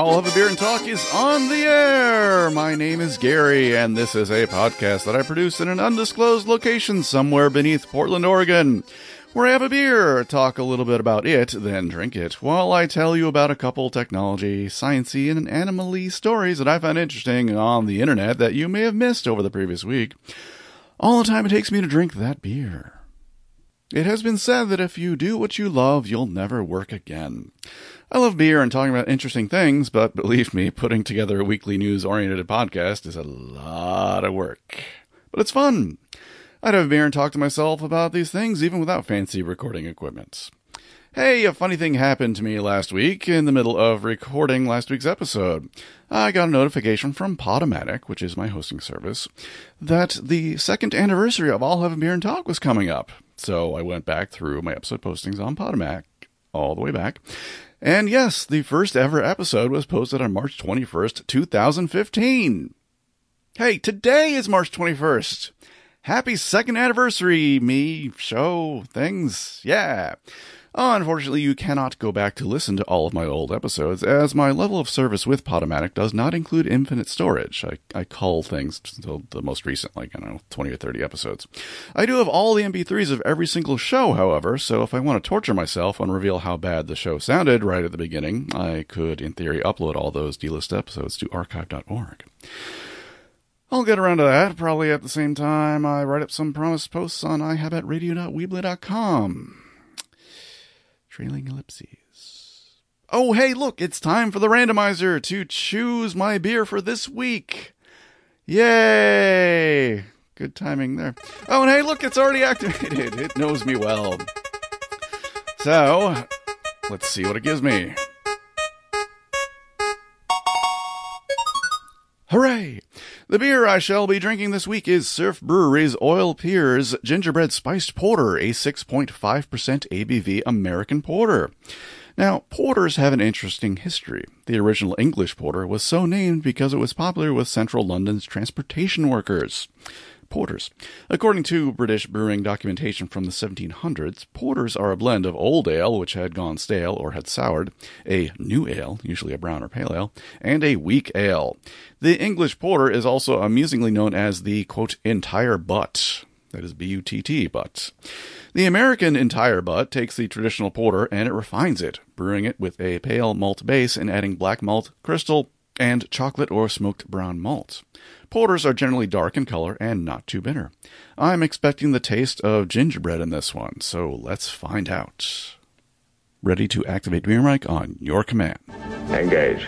All Have a Beer and Talk is on the air. My name is Gary, and this is a podcast that I produce in an undisclosed location somewhere beneath Portland, Oregon, where I have a beer, talk a little bit about it, then drink it, while I tell you about a couple technology, sciencey, and animal-y stories that I found interesting on the internet that you may have missed over the previous week, all the time it takes me to drink that beer. It has been said that if you do what you love, you'll never work again. I love beer and talking about interesting things, but believe me, putting together a weekly news-oriented podcast is a lot of work. But it's fun. I'd have a beer and talk to myself about these things even without fancy recording equipment. Hey, a funny thing happened to me last week in the middle of recording last week's episode. I got a notification from Podomatic, which is my hosting service, that the second anniversary of All Have a Beer and Talk was coming up. So I went back through my episode postings on Podomatic, all the way back. And yes, the first ever episode was posted on March 21st, 2015. Hey, today is March 21st. Happy second anniversary, me, show, things, yeah. Unfortunately, you cannot go back to listen to all of my old episodes, as my level of service with Podomatic does not include infinite storage. I cull things until the most recent, 20 or 30 episodes. I do have all the MP3s of every single show, however, so if I want to torture myself and reveal how bad the show sounded right at the beginning, I could, in theory, upload all those D-list episodes to archive.org. I'll get around to that, probably at the same time I write up some promised posts on ihabetradio.weebly.com. Trailing ellipses. Oh, hey, look, it's time for the randomizer to choose my beer for this week. Yay! Good timing there. Oh, and hey, look, it's already activated. It knows me well. So, let's see what it gives me. Hooray! The beer I shall be drinking this week is Surf Brewery's Oil Piers Gingerbread Spiced Porter, a 6.5% ABV American porter. Now, porters have an interesting history. The original English porter was so named because it was popular with central London's transportation workers. Porters. According to British brewing documentation from the 1700s, porters are a blend of old ale, which had gone stale or had soured, a new ale, usually a brown or pale ale, and a weak ale. The English porter is also amusingly known as the, quote, entire butt. That is B-U-T-T, butt. The American entire butt takes the traditional porter and it refines it, brewing it with a pale malt base and adding black malt, crystal, and chocolate or smoked brown malt. Porters are generally dark in color and not too bitter. I'm expecting the taste of gingerbread in this one, so let's find out. Ready to activate Beer Mic on your command. Engage.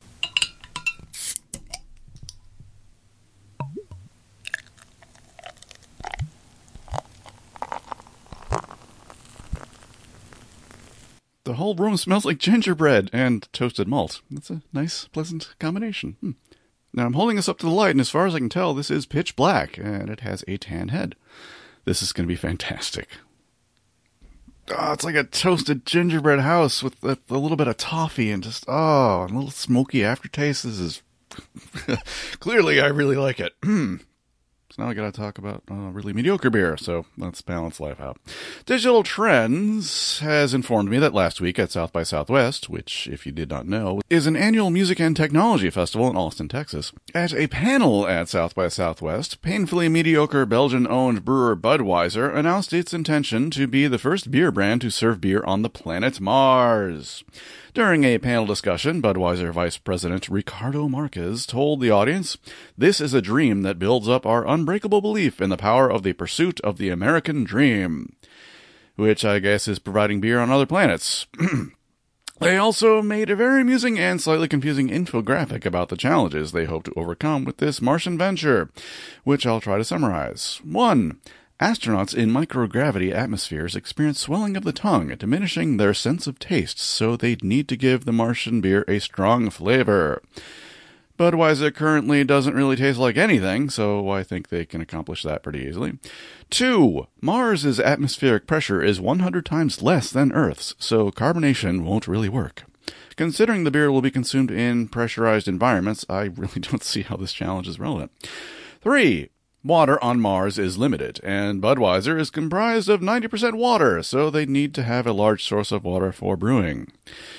The whole room smells like gingerbread and toasted malt. That's a nice, pleasant combination. Now, I'm holding this up to the light, and as far as I can tell, this is pitch black, and it has a tan head. This is going to be fantastic. Oh, it's like a toasted gingerbread house with a little bit of toffee and just, a little smoky aftertaste. This is... Clearly, I really like it. So now I gotta talk about really mediocre beer, so let's balance life out. Digital Trends has informed me that last week at South by Southwest, which, if you did not know, is an annual music and technology festival in Austin, Texas, at a panel at South by Southwest, painfully mediocre Belgian-owned brewer Budweiser announced its intention to be the first beer brand to serve beer on the planet Mars. During a panel discussion, Budweiser Vice President Ricardo Marquez told the audience, "This is a dream that builds up our unbreakable belief in the power of the pursuit of the American dream," which I guess is providing beer on other planets. They also made a very amusing and slightly confusing infographic about the challenges they hope to overcome with this Martian venture, which I'll try to summarize. 1. Astronauts in microgravity atmospheres experience swelling of the tongue, diminishing their sense of taste, so they'd need to give the Martian beer a strong flavor. Budweiser currently doesn't really taste like anything, so I think they can accomplish that pretty easily. 2. Mars's atmospheric pressure is 100 times less than Earth's, so carbonation won't really work. Considering the beer will be consumed in pressurized environments, I really don't see how this challenge is relevant. 3. Water on Mars is limited, and Budweiser is comprised of 90% water, so they need to have a large source of water for brewing.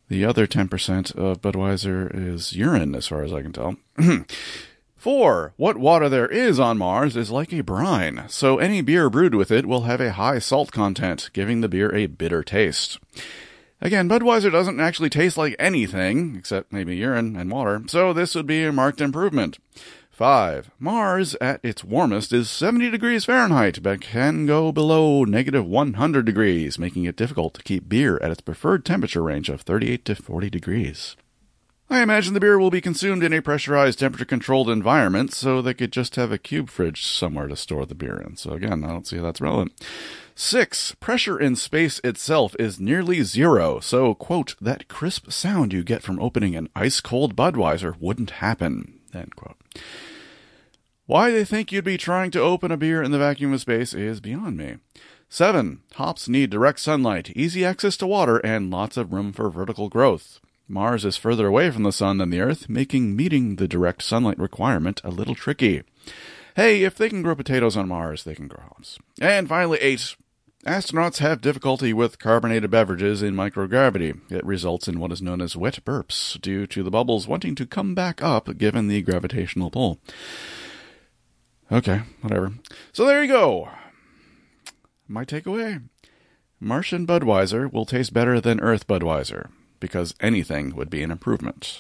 The other 10% of Budweiser is urine, as far as I can tell. 4. What water there is on Mars is like a brine, so any beer brewed with it will have a high salt content, giving the beer a bitter taste. Again, Budweiser doesn't actually taste like anything, except maybe urine and water, so this would be a marked improvement. 5. Mars, at its warmest, is 70 degrees Fahrenheit, but can go below negative 100 degrees, making it difficult to keep beer at its preferred temperature range of 38 to 40 degrees. I imagine the beer will be consumed in a pressurized, temperature-controlled environment, so they could just have a cube fridge somewhere to store the beer in. So again, I don't see how that's relevant. 6. Pressure in space itself is nearly zero, so, quote, that crisp sound you get from opening an ice-cold Budweiser wouldn't happen, end quote. Why they think you'd be trying to open a beer in the vacuum of space is beyond me. 7. Hops need direct sunlight, easy access to water, and lots of room for vertical growth. Mars is further away from the sun than the Earth, making meeting the direct sunlight requirement a little tricky. Hey, if they can grow potatoes on Mars, they can grow hops. And finally, 8. Astronauts have difficulty with carbonated beverages in microgravity. It results in what is known as wet burps, due to the bubbles wanting to come back up given the gravitational pull. Okay, whatever. So there you go. My takeaway. Martian Budweiser will taste better than Earth Budweiser, because anything would be an improvement.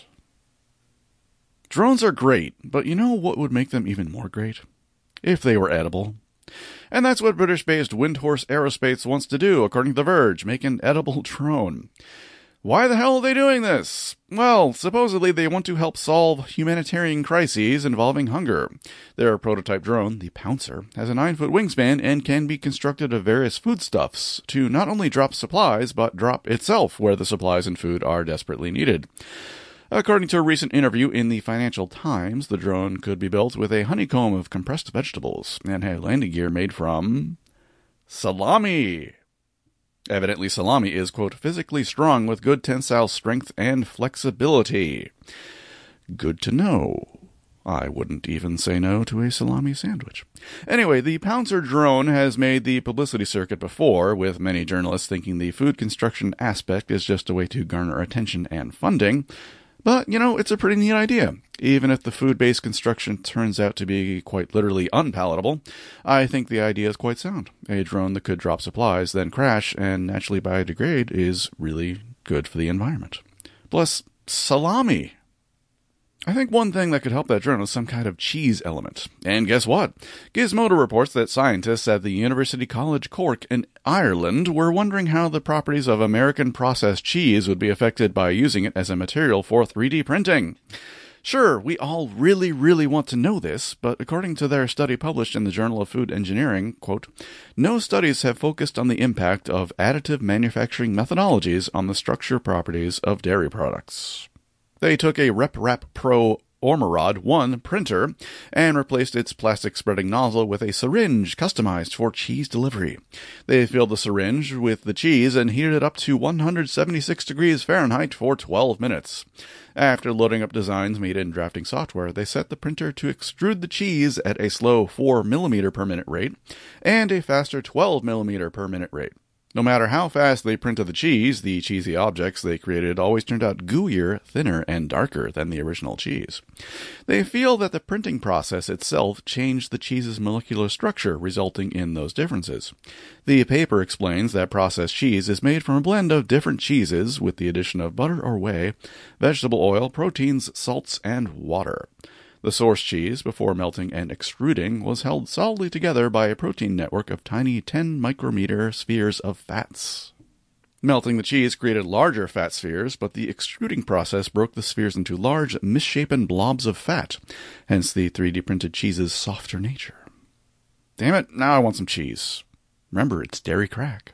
Drones are great, but you know what would make them even more great? If they were edible. And that's what British-based Windhorse Aerospace wants to do, according to The Verge, make an edible drone. Why the hell are they doing this? Well, supposedly they want to help solve humanitarian crises involving hunger. Their prototype drone, the Pouncer, has a 9-foot wingspan and can be constructed of various foodstuffs to not only drop supplies, but drop itself where the supplies and food are desperately needed. According to a recent interview in the Financial Times, the drone could be built with a honeycomb of compressed vegetables and have landing gear made from salami. Evidently, salami is, quote, physically strong with good tensile strength and flexibility. Good to know. I wouldn't even say no to a salami sandwich. Anyway, the Pouncer drone has made the publicity circuit before, with many journalists thinking the food construction aspect is just a way to garner attention and funding. But, you know, it's a pretty neat idea. Even if the food-based construction turns out to be quite literally unpalatable, I think the idea is quite sound. A drone that could drop supplies, then crash, and naturally biodegrade is really good for the environment. Plus, salami. I think one thing that could help that drone is some kind of cheese element. And guess what? Gizmodo reports that scientists at the University College Cork in Ireland were wondering how the properties of American processed cheese would be affected by using it as a material for 3D printing. Sure, we all really, really want to know this, but according to their study published in the Journal of Food Engineering, quote, no studies have focused on the impact of additive manufacturing methodologies on the structure properties of dairy products. They took a RepRap Pro Ormerod 1 printer and replaced its plastic spreading nozzle with a syringe customized for cheese delivery. They filled the syringe with the cheese and heated it up to 176 degrees Fahrenheit for 12 minutes. After loading up designs made in drafting software, they set the printer to extrude the cheese at a slow 4 mm per minute rate and a faster 12 mm per minute rate. No matter how fast they printed the cheesy objects they created always turned out gooier, thinner, and darker than the original cheese. They feel that the printing process itself changed the cheese's molecular structure, resulting in those differences. The paper explains that processed cheese is made from a blend of different cheeses with the addition of butter or whey, vegetable oil, proteins, salts, and water. The source cheese, before melting and extruding, was held solidly together by a protein network of tiny 10 micrometer spheres of fats. Melting the cheese created larger fat spheres, but the extruding process broke the spheres into large, misshapen blobs of fat, hence the 3D printed cheese's softer nature. Damn it, now I want some cheese. Remember, it's dairy crack.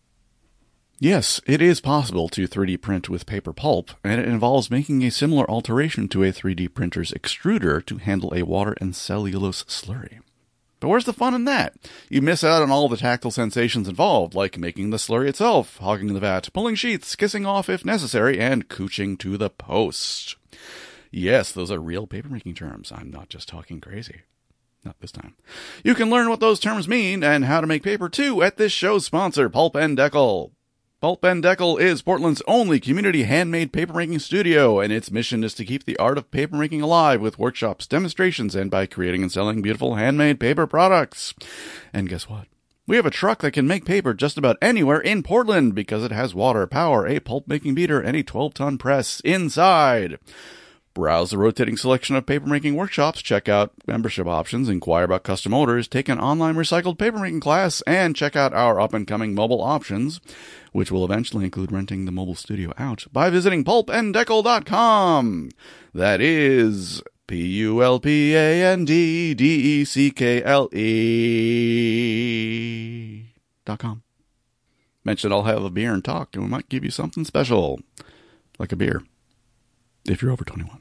Yes, it is possible to 3D print with paper pulp, and it involves making a similar alteration to a 3D printer's extruder to handle a water and cellulose slurry. But where's the fun in that? You miss out on all the tactile sensations involved, like making the slurry itself, hogging the vat, pulling sheets, kissing off if necessary, and cooching to the post. Yes, those are real papermaking terms. I'm not just talking crazy. Not this time. You can learn what those terms mean and how to make paper too at this show's sponsor, Pulp and Deckel. Pulp and Deckel is Portland's only community handmade papermaking studio, and its mission is to keep the art of papermaking alive with workshops, demonstrations, and by creating and selling beautiful handmade paper products. And guess what? We have a truck that can make paper just about anywhere in Portland because it has water, power, a pulp-making beater, and a 12-ton press inside. Browse the rotating selection of papermaking workshops, check out membership options, inquire about custom orders, take an online recycled papermaking class, and check out our up-and-coming mobile options, which will eventually include renting the mobile studio out by visiting pulpanddeckel.com. That is pulpanddeckel.com. Mention I'll have a beer and talk, and we might give you something special, like a beer, if you're over 21.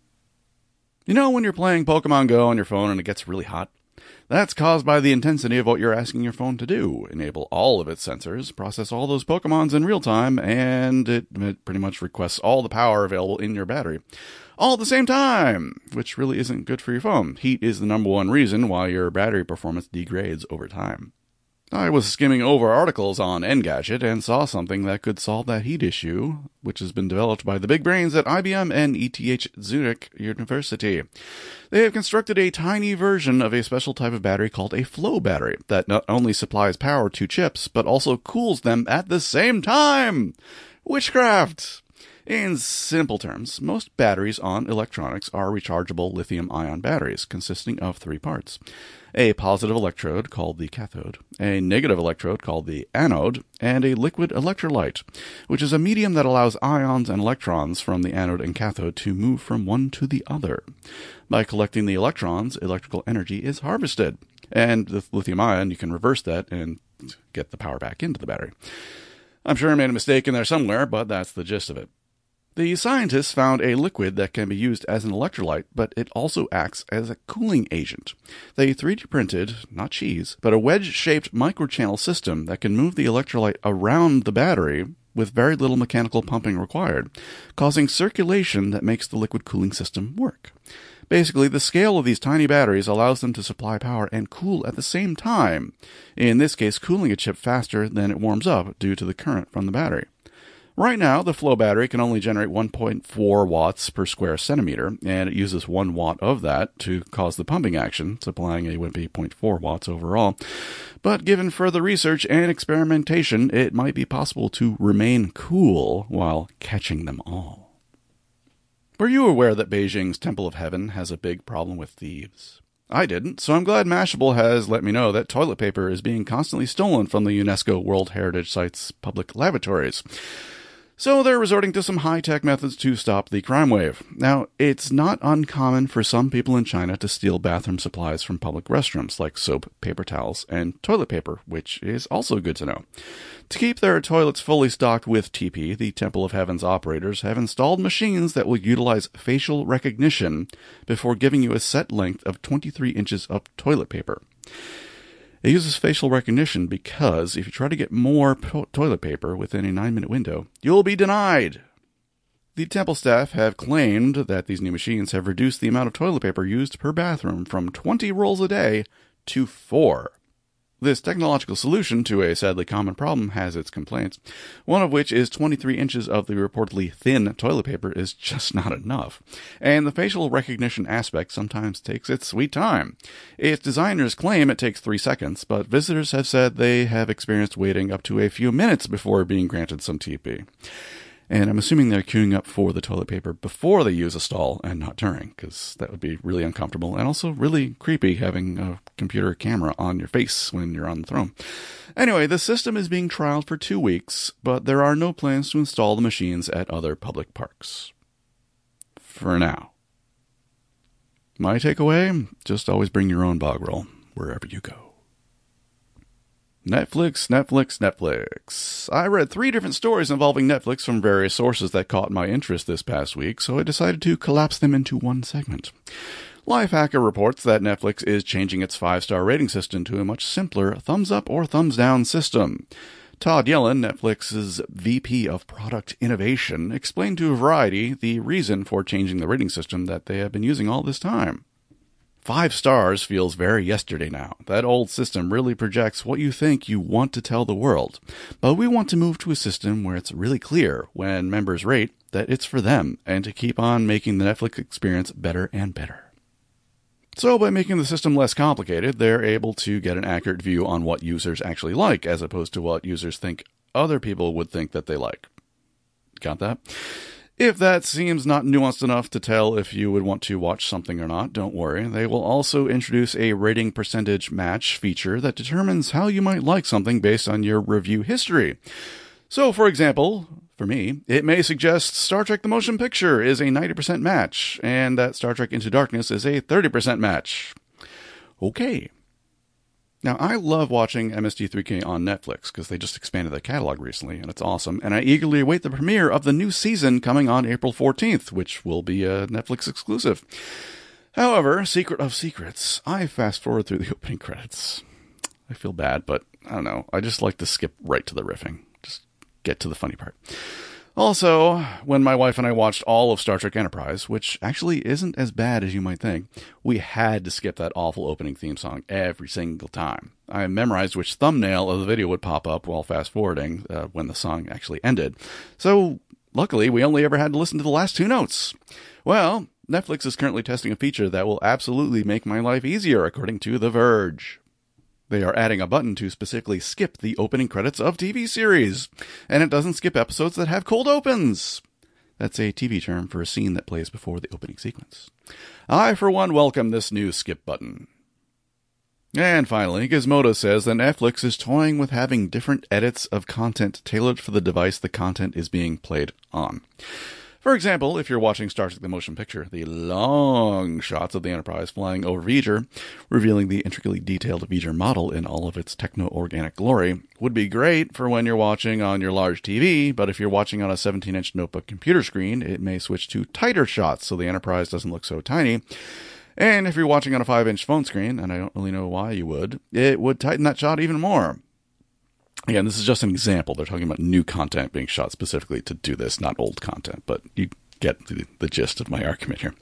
You know when you're playing Pokemon Go on your phone and it gets really hot? That's caused by the intensity of what you're asking your phone to do. Enable all of its sensors, process all those Pokemons in real time, and it pretty much requests all the power available in your battery all at the same time, which really isn't good for your phone. Heat is the number one reason why your battery performance degrades over time. I was skimming over articles on Engadget and saw something that could solve that heat issue, which has been developed by the big brains at IBM and ETH Zurich University. They have constructed a tiny version of a special type of battery called a flow battery that not only supplies power to chips, but also cools them at the same time. Witchcraft! In simple terms, most batteries on electronics are rechargeable lithium-ion batteries consisting of three parts. A positive electrode, called the cathode, a negative electrode, called the anode, and a liquid electrolyte, which is a medium that allows ions and electrons from the anode and cathode to move from one to the other. By collecting the electrons, electrical energy is harvested, and with lithium-ion, you can reverse that and get the power back into the battery. I'm sure I made a mistake in there somewhere, but that's the gist of it. The scientists found a liquid that can be used as an electrolyte, but it also acts as a cooling agent. They 3D printed, not cheese, but a wedge-shaped microchannel system that can move the electrolyte around the battery with very little mechanical pumping required, causing circulation that makes the liquid cooling system work. Basically, the scale of these tiny batteries allows them to supply power and cool at the same time, in this case cooling a chip faster than it warms up due to the current from the battery. Right now, the flow battery can only generate 1.4 watts per square centimeter, and it uses 1 watt of that to cause the pumping action, supplying a wimpy 0.4 watts overall. But given further research and experimentation, it might be possible to remain cool while catching them all. Were you aware that Beijing's Temple of Heaven has a big problem with thieves? I didn't, so I'm glad Mashable has let me know that toilet paper is being constantly stolen from the UNESCO World Heritage Site's public lavatories. So they're resorting to some high-tech methods to stop the crime wave. Now, it's not uncommon for some people in China to steal bathroom supplies from public restrooms, like soap, paper towels, and toilet paper, which is also good to know. To keep their toilets fully stocked with TP, the Temple of Heaven's operators have installed machines that will utilize facial recognition before giving you a set length of 23 inches of toilet paper. It uses facial recognition because if you try to get more toilet paper within a 9-minute window, you'll be denied. The temple staff have claimed that these new machines have reduced the amount of toilet paper used per bathroom from 20 rolls a day to 4. This technological solution to a sadly common problem has its complaints, one of which is 23 inches of the reportedly thin toilet paper is just not enough, and the facial recognition aspect sometimes takes its sweet time. Its designers claim it takes 3 seconds, but visitors have said they have experienced waiting up to a few minutes before being granted some TP. And I'm assuming they're queuing up for the toilet paper before they use a stall and not during, because that would be really uncomfortable and also really creepy having a computer camera on your face when you're on the throne. Anyway, the system is being trialed for 2 weeks, but there are no plans to install the machines at other public parks. For now. My takeaway, just always bring your own bog roll wherever you go. Netflix. I read 3 different stories involving Netflix from various sources that caught my interest this past week, so I decided to collapse them into one segment. Lifehacker reports that Netflix is changing its 5-star rating system to a much simpler thumbs-up or thumbs-down system. Todd Yellen, Netflix's VP of Product Innovation, explained to Variety the reason for changing the rating system that they have been using all this time. 5 stars feels very yesterday now. That old system really projects what you think you want to tell the world. But we want to move to a system where it's really clear when members rate that it's for them and to keep on making the Netflix experience better and better. So by making the system less complicated, they're able to get an accurate view on what users actually like as opposed to what users think other people would think that they like. Got that? If that seems not nuanced enough to tell if you would want to watch something or not, don't worry. They will also introduce a rating percentage match feature that determines how you might like something based on your review history. So, for example, for me, it may suggest Star Trek The Motion Picture is a 90% match, and that Star Trek Into Darkness is a 30% match. Okay. Now, I love watching MST3K on Netflix because they just expanded the catalog recently, and it's awesome. And I eagerly await the premiere of the new season coming on April 14th, which will be a Netflix exclusive. However, secret of secrets, I fast forward through the opening credits. I feel bad, but I don't know. I just like to skip right to the riffing. Just get to the funny part. Also, when my wife and I watched all of Star Trek Enterprise, which actually isn't as bad as you might think, we had to skip that awful opening theme song every single time. I memorized which thumbnail of the video would pop up while fast-forwarding when the song actually ended. So, luckily, we only ever had to listen to the last 2 notes. Well, Netflix is currently testing a feature that will absolutely make my life easier, according to The Verge. They are adding a button to specifically skip the opening credits of TV series, and it doesn't skip episodes that have cold opens. That's a TV term for a scene that plays before the opening sequence. I, for one, welcome this new skip button. And finally, Gizmodo says that Netflix is toying with having different edits of content tailored for the device the content is being played on. For example, if you're watching Star Trek The Motion Picture, the long shots of the Enterprise flying over V'ger, revealing the intricately detailed V'ger model in all of its techno-organic glory, would be great for when you're watching on your large TV, but if you're watching on a 17-inch notebook computer screen, it may switch to tighter shots so the Enterprise doesn't look so tiny. And if you're watching on a 5-inch phone screen, and I don't really know why you would, it would tighten that shot even more. Again, this is just an example. They're talking about new content being shot specifically to do this, not old content. But you get the gist of my argument here.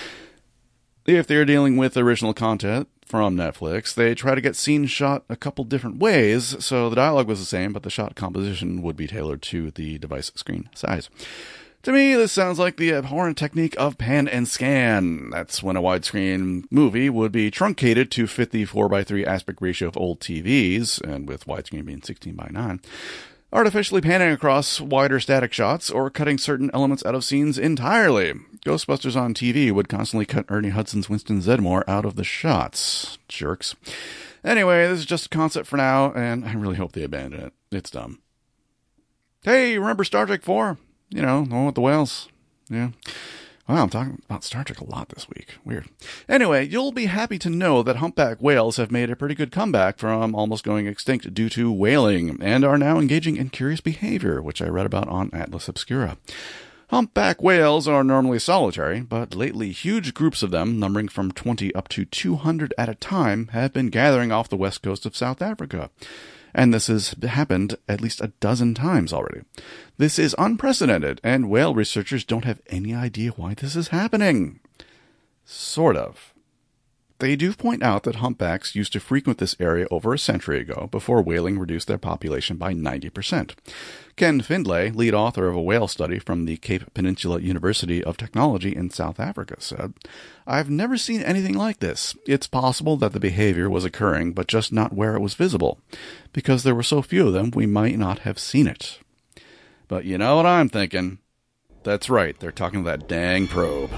If they're dealing with original content from Netflix, they try to get scenes shot a couple different ways, so the dialogue was the same, but the shot composition would be tailored to the device screen size. To me, this sounds like the abhorrent technique of pan and scan. That's when a widescreen movie would be truncated to fit the 4:3 aspect ratio of old TVs, and with widescreen being 16:9, artificially panning across wider static shots or cutting certain elements out of scenes entirely. Ghostbusters on TV would constantly cut Ernie Hudson's Winston Zeddemore out of the shots. Jerks. Anyway, this is just a concept for now, and I really hope they abandon it. It's dumb. Hey, remember Star Trek 4? You know, the one with the whales. Yeah. Wow, I'm talking about Star Trek a lot this week. Weird. Anyway, you'll be happy to know that humpback whales have made a pretty good comeback from almost going extinct due to whaling, and are now engaging in curious behavior, which I read about on Atlas Obscura. Humpback whales are normally solitary, but lately huge groups of them, numbering from 20 up to 200 at a time, have been gathering off the west coast of South Africa. And this has happened at least a dozen times already. This is unprecedented, and whale researchers don't have any idea why this is happening. Sort of. They do point out that humpbacks used to frequent this area over a century ago, before whaling reduced their population by 90%. Ken Findlay, lead author of a whale study from the Cape Peninsula University of Technology in South Africa, said, "I've never seen anything like this. It's possible that the behavior was occurring, but just not where it was visible. Because there were so few of them, we might not have seen it." But you know what I'm thinking? That's right, they're talking that dang probe.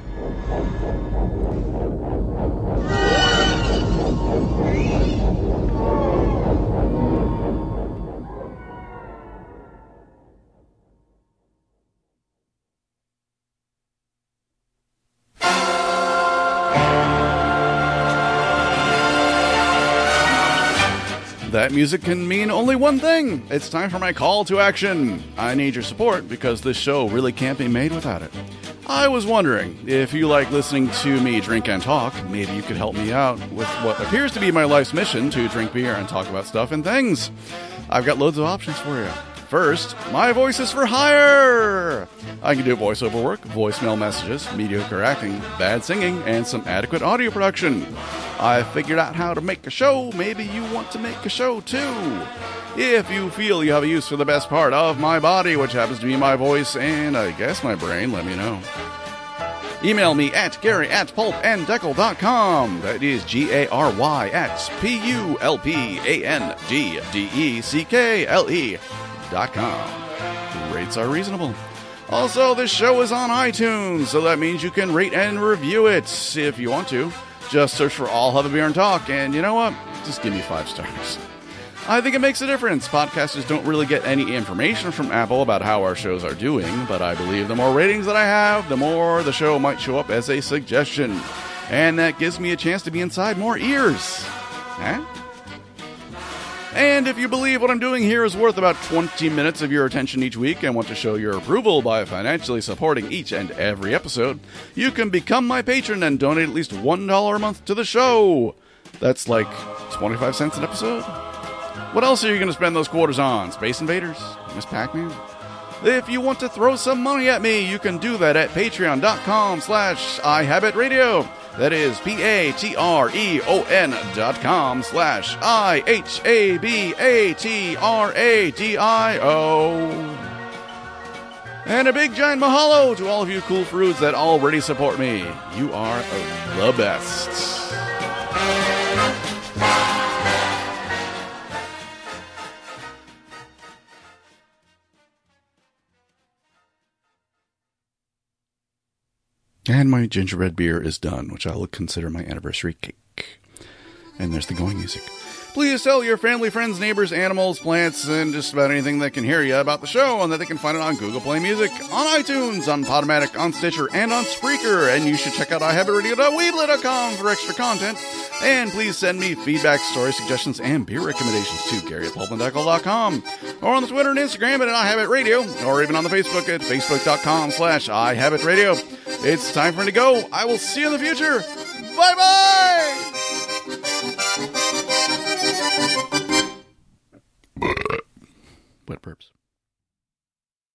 That music can mean only one thing. It's time for my call to action. I need your support because this show really can't be made without it. I was wondering, if you like listening to me drink and talk, maybe you could help me out with what appears to be my life's mission, to drink beer and talk about stuff and things. I've got loads of options for you. First, my voice is for hire! I can do voiceover work, voicemail messages, mediocre acting, bad singing, and some adequate audio production. I figured out how to make a show. Maybe you want to make a show too. If you feel you have a use for the best part of my body, which happens to be my voice and I guess my brain, let me know. Email me at Gary@pulpanddeckle.com. That is Gary at PULPANDDECKLE.com. Rates are reasonable. Also, this show is on iTunes, so that means you can rate and review it if you want to. Just search for All Have a Beer and Talk, and you know what? Just give me 5 stars. I think it makes a difference. Podcasters don't really get any information from Apple about how our shows are doing, but I believe the more ratings that I have, the more the show might show up as a suggestion. And that gives me a chance to be inside more ears. Huh? And if you believe what I'm doing here is worth about 20 minutes of your attention each week and want to show your approval by financially supporting each and every episode, you can become my patron and donate at least $1 a month to the show. That's like 25 cents an episode? What else are you going to spend those quarters on? Space Invaders? Miss Pac-Man? If you want to throw some money at me, you can do that at patreon.com/ihabitradio. That is patreon.com/ihabitradio. And a big giant mahalo to all of you cool fruits that already support me. You are the best. And my gingerbread beer is done, which I will consider my anniversary cake. And there's the going music. Please tell your family, friends, neighbors, animals, plants, and just about anything that can hear you about the show, and that they can find it on Google Play Music, on iTunes, on Podomatic, on Stitcher, and on Spreaker. And you should check out ihabitradio.weebly.com for extra content. And please send me feedback, story suggestions, and beer recommendations to Gary@pulpanddeckle.com, or on the Twitter and Instagram at iHabitRadio, or even on the Facebook at facebook.com/iHabitRadio. It's time for me to go. I will see you in the future. Bye-bye! Wet burps.